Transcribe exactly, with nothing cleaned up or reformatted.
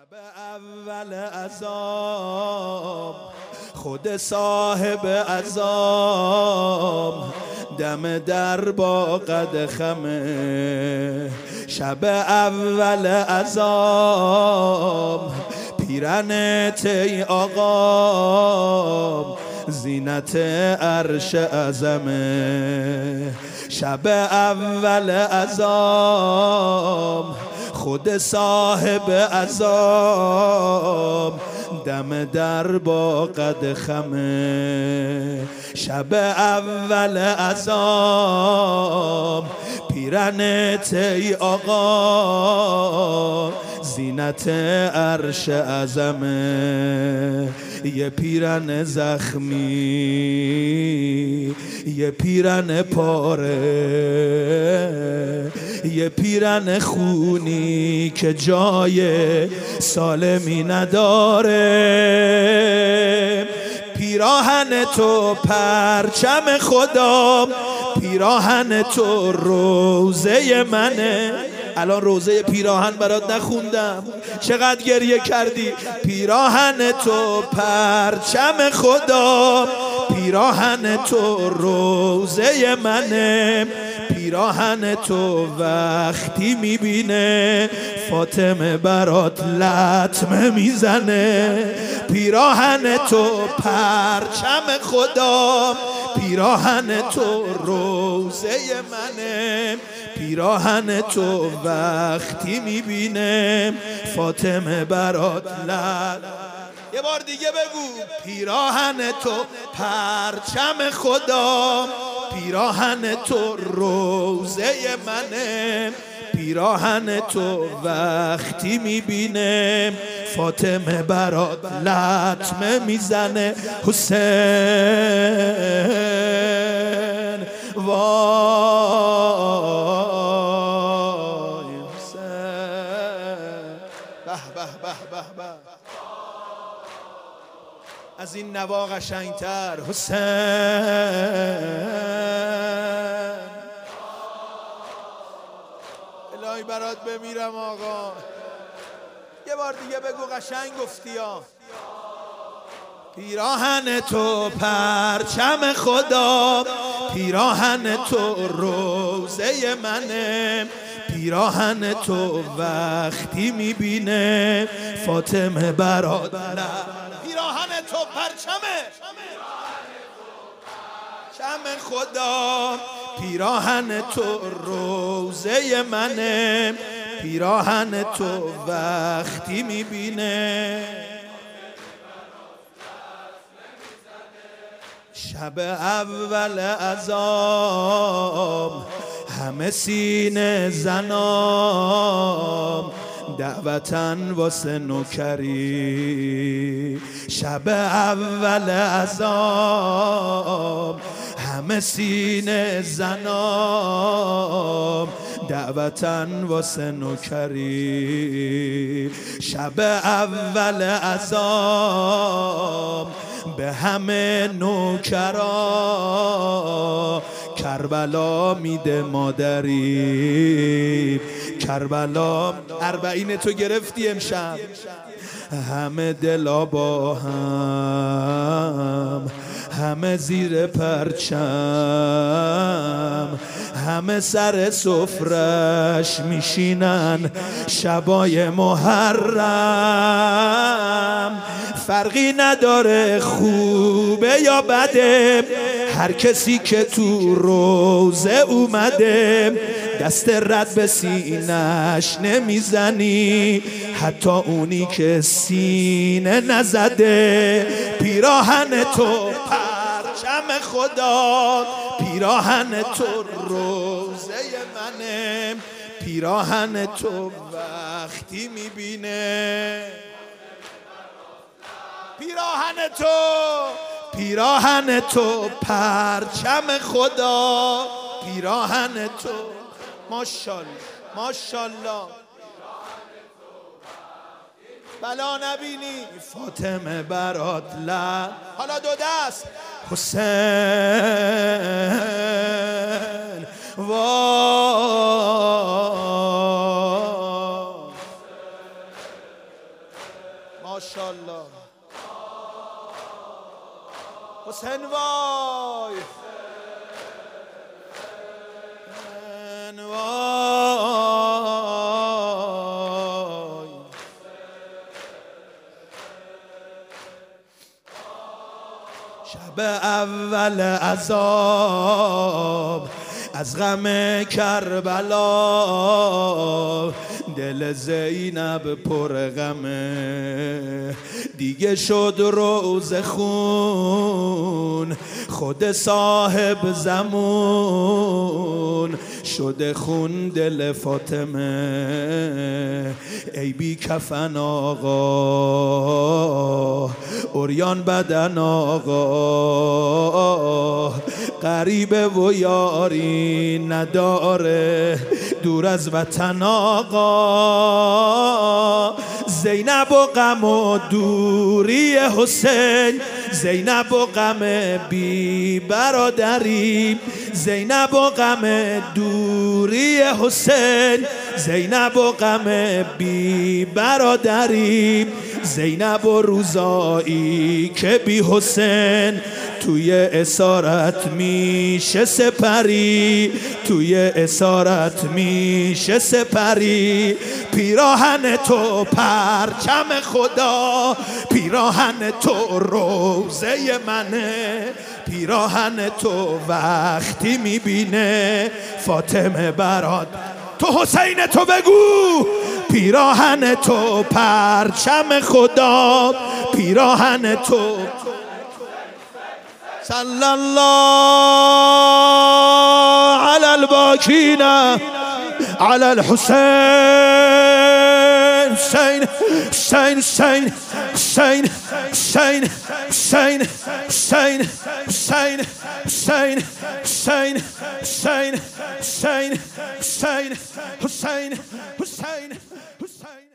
شب اول عذاب خود صاحب عذاب دم در با قد خمه. شب اول عذاب پیرنت ای آقا زینت عرش اعظمه. شب اول عذاب خود صاحب عذاب دم در با قد خمه. شب اول عذاب پیرنت ای آقا زینت عرش اعظمه. یه پیرن زخمی یه پیرن پاره یه پیرن خونی که جای سالمی نداره. پیراهن تو پرچم خدا پیراهن تو روزه منه. الان روزه پیراهن برات نخوندم چقدر گریه کردی. پیراهن تو پرچم خدا پیراهن تو روزه منه. پیراهن تو وقتی میبینه فاطمه برات لطمه میزنه. پیراهن تو پرچم خدا پیراهن تو روزه منه. پیراهن تو وقتی میبینه فاطمه برات لطمه. یه بار دیگه بگو. پیراهن تو پرچم خدا پیراهن تو روزه منه. پیراهن تو وقتی میبینه فاطمه برات لطمه میزنه. حسین وای حسین. به به به به به از این نوا قشنگتر. حسین الهی برات بمیرم آقا. یه بار دیگه بگو قشنگ گفتی ها. پیراهن تو پرچم خدا پیراهن تو روزه منه. پیراهن تو وقتی میبینه فاطمه برات پیراهن تو پرچمه شم خدا پیراهن تو روزه منه. پیراهن تو وقتی میبینه. شب اول عذاب همه سینه زنام دعوتن واسه نوکری. شب اول عذاب همه سینه زنام دعوتن واسه نوکری. شب اول عذاب به همه نوکرا کربلا میده مادری. کربلا اربعین تو گرفتی امشب. همه دلا با هم همه زیر پرچم همه سر سفرش میشینن شبای محرم. فرقی نداره خوبه یا بده هر کسی که تو روزه اومده. دست رد به سینش نمیزنی حتی اونی که سینه نزده. پیراهن تو پرچم خدا پیراهن تو روزه منه. پیراهن تو وقتی میبینه پیراهن تو پیراهن تو پرچم خدا پیراهن تو. ماشاءالله ماشاءالله بلا نبینی فاطمه برات لطمه. حالا دو دست. حسین وای ماشاءالله حسین وای حسین وای شب اول عذاب از غم کربلا دل زینب پر غمه دیگه شد روز خون خود صاحب زمون شده خون دل فاطمه ای بی کفن آقا عریان بدن آقا غریبه و یاری نداره دور از وطن آقا زینب و غم و دوری حسین زینب و غم بی برادری زینب و غم دوری حسین زینب و غم بی برادری زینب و روزایی که بی حسین توی اسارت میشه سپری توی اسارت میشه سپری پیراهن تو پرچم خدا پیراهن تو روزه منه پیراهن تو وقتی میبینه فاطمه برات تو حسین تو بگو پیراهن تو پرچم خدا پیراهن تو صلی الله علی الباکین علی الحسین حسین حسین حسین حسین حسین حسین حسین حسین حسین حسین حسین حسین حسین حسین حسین حسین